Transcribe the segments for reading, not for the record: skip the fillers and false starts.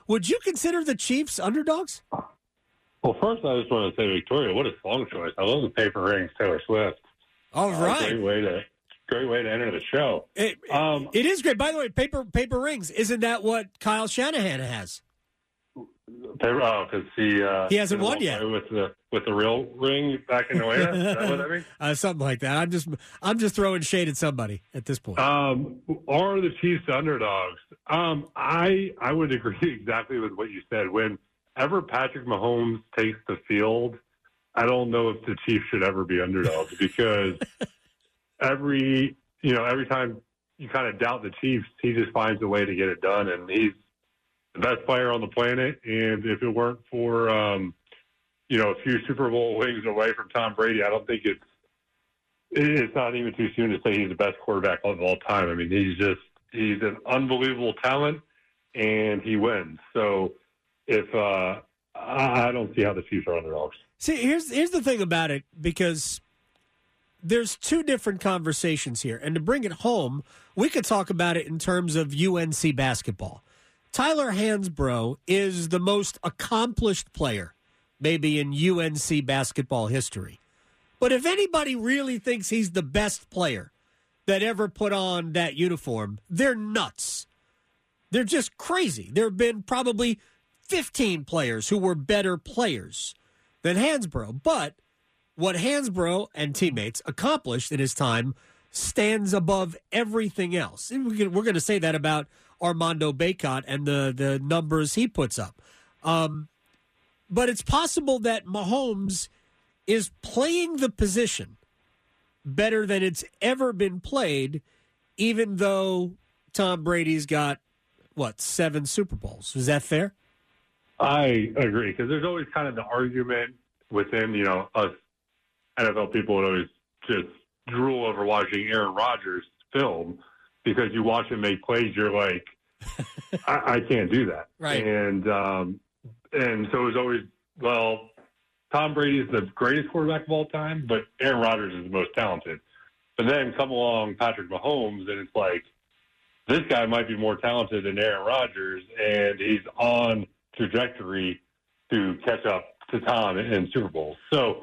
Would you consider the Chiefs underdogs? Well, first I just want to say, Victoria, what a song choice. I love the Paper Rings, Taylor Swift. All right. Great way to enter the show. It is great. By the way, paper rings. Isn't that what Kyle Shanahan has? Because he hasn't won yet with the real ring back in the way. Is that what I mean? Something like that. I'm just throwing shade at somebody at this point. Are the Chiefs underdogs? I would agree exactly with what you said. Whenever Patrick Mahomes takes the field, I don't know if the Chiefs should ever be underdogs because every time you kind of doubt the Chiefs, he just finds a way to get it done, and he's the best player on the planet. And if it weren't for a few Super Bowl wings away from Tom Brady, I don't think it's not even too soon to say he's the best quarterback of all time. I mean, he's an unbelievable talent, and he wins. So if I don't see how the Chiefs are underdogs. See, here's the thing about it, because there's two different conversations here. And to bring it home, we could talk about it in terms of UNC basketball. Tyler Hansbrough is the most accomplished player maybe in UNC basketball history. But if anybody really thinks he's the best player that ever put on that uniform, they're nuts. They're just crazy. There have been probably 15 players who were better players than Hansbrough. But what Hansbrough and teammates accomplished in his time stands above everything else. And we're going to say that about Armando Bacot and the numbers he puts up. But it's possible that Mahomes is playing the position better than it's ever been played, even though Tom Brady's got, 7 Super Bowls. Is that fair? I agree, because there's always kind of the argument within, us NFL people would always just drool over watching Aaron Rodgers film, because you watch him make plays, you're like, I can't do that. Right. And so it was always, Tom Brady is the greatest quarterback of all time, but Aaron Rodgers is the most talented. But then come along Patrick Mahomes, and it's like, this guy might be more talented than Aaron Rodgers, and he's on trajectory to catch up to Tom in Super Bowls. So,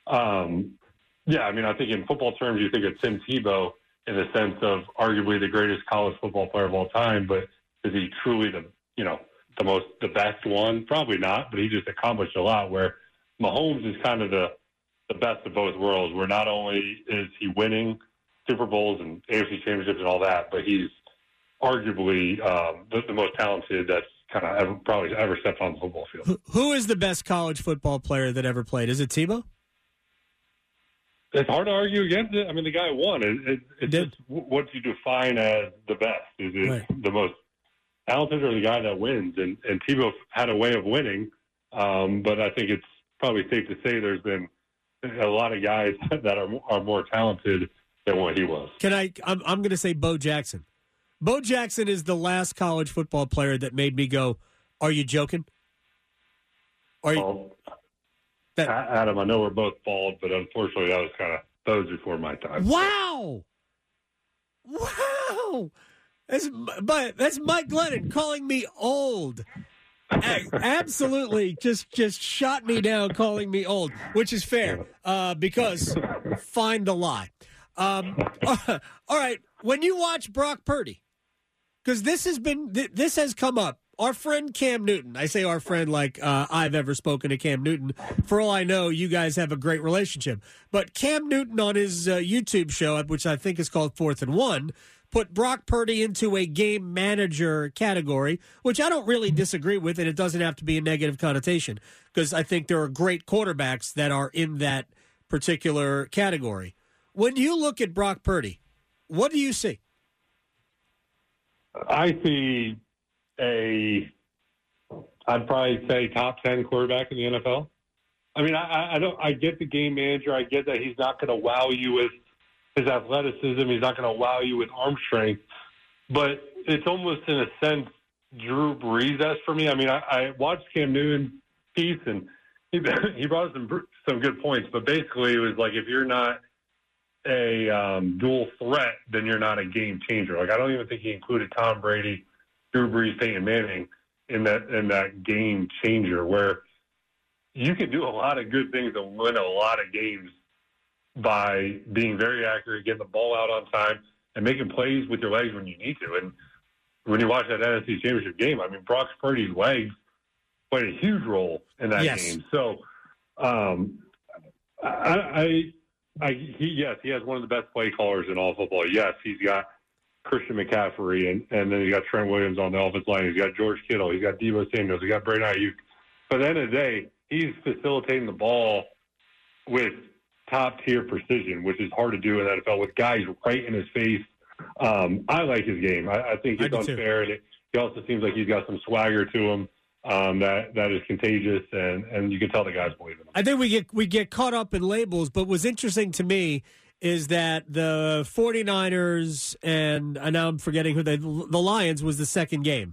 I think in football terms, you think of Tim Tebow in the sense of arguably the greatest college football player of all time, but is he truly the best one? Probably not, but he just accomplished a lot, where Mahomes is kind of the best of both worlds, where not only is he winning Super Bowls and AFC championships and all that, but he's arguably the most talented that's kind of probably ever stepped on the football field. Who is the best college football player that ever played? Is it Tebow? It's hard to argue against it. I mean, the guy won. It's just what you define as the best. Is it the most talented or the guy that wins? And Tebow had a way of winning, but I think it's probably safe to say there's been a lot of guys that are more talented than what he was. I'm going to say Bo Jackson. Bo Jackson is the last college football player that made me go, "Are you joking?" Adam, I know we're both bald, but unfortunately that was before my time. Wow. That's Mike Glennon calling me old. Absolutely, just shot me down calling me old, which is fair, because find the lie. All right, when you watch Brock Purdy, because this has come up. Our friend Cam Newton, I say our friend like I've ever spoken to Cam Newton. For all I know, you guys have a great relationship. But Cam Newton on his YouTube show, which I think is called 4th and 1, put Brock Purdy into a game manager category, which I don't really disagree with, and it doesn't have to be a negative connotation, because I think there are great quarterbacks that are in that particular category. When you look at Brock Purdy, what do you see? I see I'd probably say top 10 quarterback in the NFL. I mean, I get the game manager. I get that he's not going to wow you with his athleticism. He's not going to wow you with arm strength. But it's almost, in a sense, Drew Brees-esque for me. I mean, I watched Cam Newton piece, and he brought some good points. But basically, it was like, if you're not a dual threat, then you're not a game changer. Like, I don't even think he included Tom Brady, Drew Brees, Peyton Manning in that game changer where you can do a lot of good things and win a lot of games by being very accurate, getting the ball out on time, and making plays with your legs when you need to. And when you watch that NFC Championship game, I mean, Brock Purdy's legs played a huge role in that game. So, he has one of the best play callers in all football. Yes, he's got Christian McCaffrey, and then he's got Trent Williams on the offensive line. He's got George Kittle. He's got Deebo Samuels. He's got Brandon Ayuk. But at the end of the day, he's facilitating the ball with top-tier precision, which is hard to do in the NFL with guys right in his face. I like his game. I think it's unfair, and he also seems like he's got some swagger to him that is contagious, and you can tell the guys believe in him. I think we get caught up in labels, but what's interesting to me is that the 49ers and now I'm forgetting who the Lions was the second game.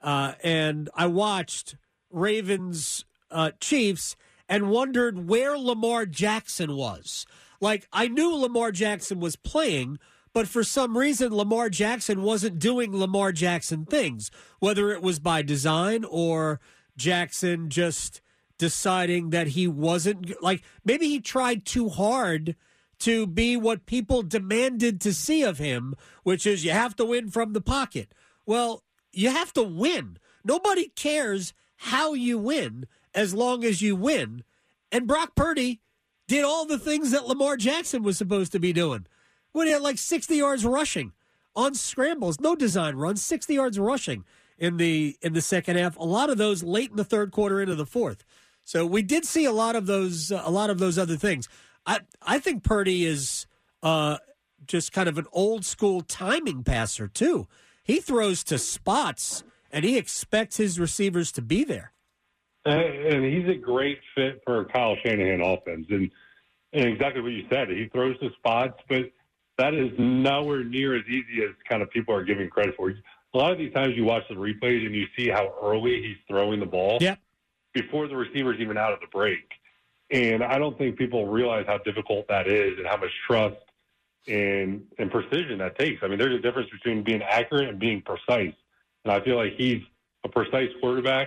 And I watched Ravens Chiefs and wondered where Lamar Jackson was. Like, I knew Lamar Jackson was playing, but for some reason Lamar Jackson wasn't doing Lamar Jackson things, whether it was by design or Jackson just deciding that he wasn't, like, maybe he tried too hard to be what people demanded to see of him, which is you have to win from the pocket. Well, you have to win. Nobody cares how you win as long as you win. And Brock Purdy did all the things that Lamar Jackson was supposed to be doing. When he had like 60 yards rushing on scrambles, no design runs, 60 yards rushing in the second half. A lot of those late in the third quarter into the fourth. So we did see a lot of those other things. I think Purdy is just kind of an old school timing passer too. He throws to spots and he expects his receivers to be there. And he's a great fit for Kyle Shanahan offense. And exactly what you said, he throws to spots, but that is nowhere near as easy as kind of people are giving credit for. A lot of these times you watch the replays and you see how early he's throwing the ball before the receiver's even out of the break. And I don't think people realize how difficult that is and how much trust and precision that takes. I mean, there's a difference between being accurate and being precise. And I feel like he's a precise quarterback.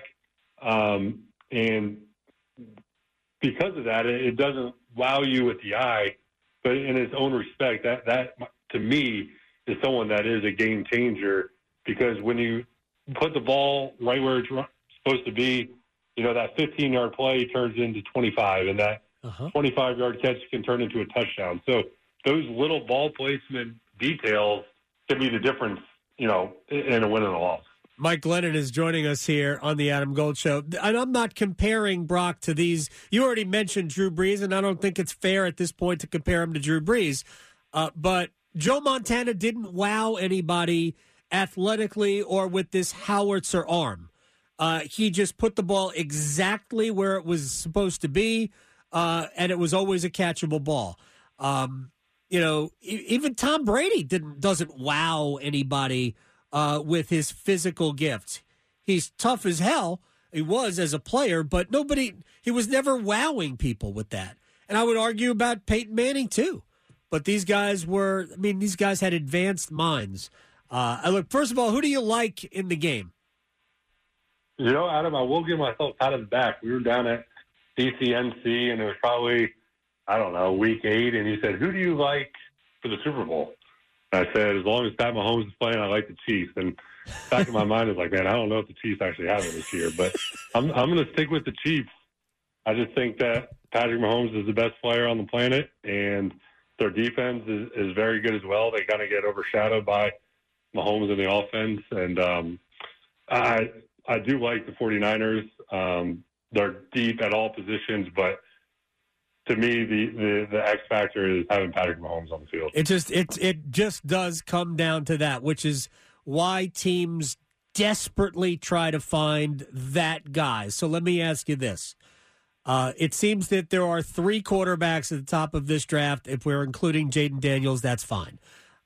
And because of that, it doesn't wow you with the eye, but in its own respect, that to me is someone that is a game changer, because when you put the ball right where it's supposed to be, you know, that 15-yard play turns into 25, and that 25-yard catch can turn into a touchdown. So those little ball placement details can be the difference, you know, in a win and a loss. Mike Glennon is joining us here on the Adam Gold Show. And I'm not comparing Brock to these. You already mentioned Drew Brees, and I don't think it's fair at this point to compare him to Drew Brees. But Joe Montana didn't wow anybody athletically or with this howitzer arm. He just put the ball exactly where it was supposed to be, and it was always a catchable ball. You know, even Tom Brady doesn't wow anybody with his physical gift. He's tough as hell. He was as a player, but he was never wowing people with that. And I would argue about Peyton Manning too. But these guys had advanced minds. Look, first of all, who do you like in the game? You know, Adam, I will give myself pat on the back. We were down at DCNC, and it was probably, I don't know, week 8, and he said, who do you like for the Super Bowl? And I said, as long as Pat Mahomes is playing, I like the Chiefs. And back in my mind is like, man, I don't know if the Chiefs actually have it this year, but I'm going to stick with the Chiefs. I just think that Patrick Mahomes is the best player on the planet, and their defense is very good as well. They kind of get overshadowed by Mahomes in the offense, and I do like the 49ers. They're deep at all positions, but to me, the X factor is having Patrick Mahomes on the field. It just does come down to that, which is why teams desperately try to find that guy. So let me ask you this. It seems that there are 3 quarterbacks at the top of this draft. If we're including Jaden Daniels, that's fine.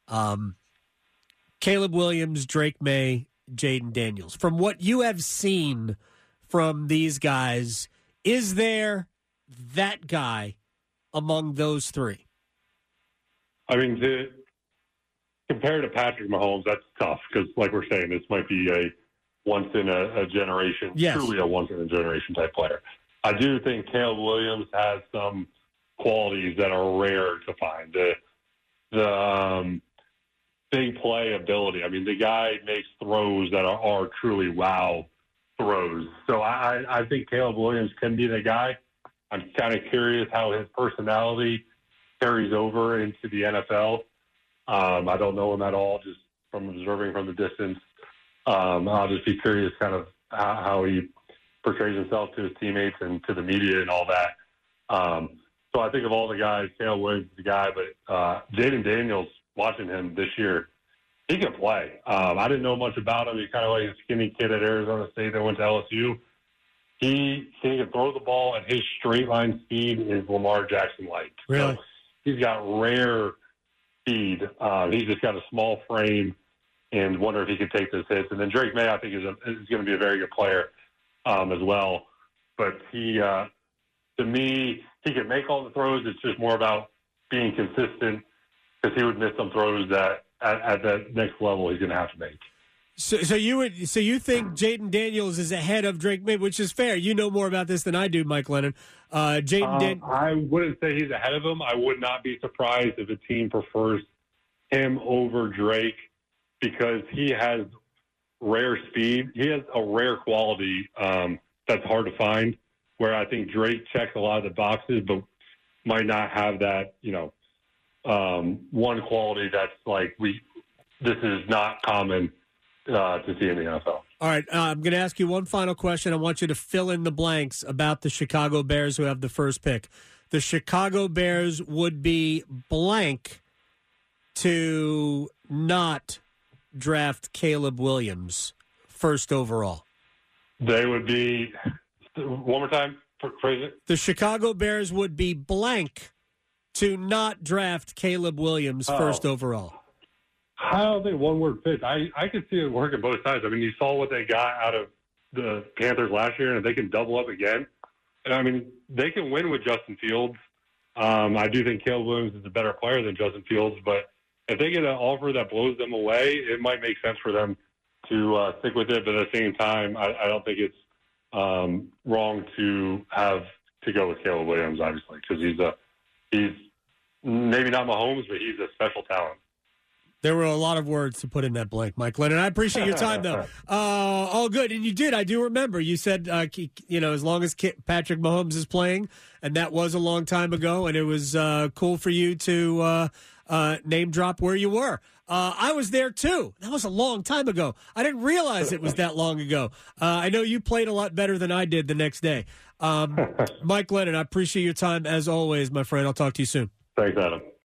Caleb Williams, Drake May, Jaden Daniels. From what you have seen from these guys, is there that guy among those 3? I mean, compared to Patrick Mahomes, that's tough because, like we're saying, this might be a once in a generation, Yes. truly a once in a generation type player. I do think Caleb Williams has some qualities that are rare to find. The big play ability. I mean, the guy makes throws that are truly wow throws. So I think Caleb Williams can be the guy. I'm kind of curious how his personality carries over into the NFL. I don't know him at all, just from observing from the distance. I'll just be curious kind of how he portrays himself to his teammates and to the media and all that. So I think of all the guys, Caleb Williams is the guy, but Jaden Daniels, watching him this year, he can play. I didn't know much about him. He's kind of like a skinny kid at Arizona State that went to LSU. He can throw the ball, and his straight line speed is Lamar Jackson-like. Really? So he's got rare speed. He's just got a small frame, and wonder if he could take those hits. And then Drake May, I think, is going to be a very good player as well. But he, to me, he can make all the throws. It's just more about being consistent, because he would miss some throws that at that next level he's going to have to make. So you think Jaden Daniels is ahead of Drake May, which is fair. You know more about this than I do, Mike Lennon. I wouldn't say he's ahead of him. I would not be surprised if a team prefers him over Drake, because he has rare speed. He has a rare quality that's hard to find, where I think Drake checks a lot of the boxes, but might not have that, one quality that's like this is not common to see in the NFL. All right, I'm going to ask you one final question. I want you to fill in the blanks about the Chicago Bears, who have the first pick. The Chicago Bears would be blank to not draft Caleb Williams first overall. They would be, one more time, phrase it. The Chicago Bears would be blank to not draft Caleb Williams first overall. I don't think one word fits. I could see it working both sides. I mean, you saw what they got out of the Panthers last year, and if they can double up again, and I mean, they can win with Justin Fields. I do think Caleb Williams is a better player than Justin Fields, but if they get an offer that blows them away, it might make sense for them to stick with it. But at the same time, I don't think it's wrong to have to go with Caleb Williams, obviously, because he's maybe not Mahomes, but he's a special talent. There were a lot of words to put in that blank, Mike Lennon. I appreciate your time, though. All good. And you did. I do remember. You said, as long as Patrick Mahomes is playing, and that was a long time ago, and it was cool for you to name drop where you were. I was there, too. That was a long time ago. I didn't realize it was that long ago. I know you played a lot better than I did the next day. Mike Lennon, I appreciate your time, as always, my friend. I'll talk to you soon. Thanks, Adam.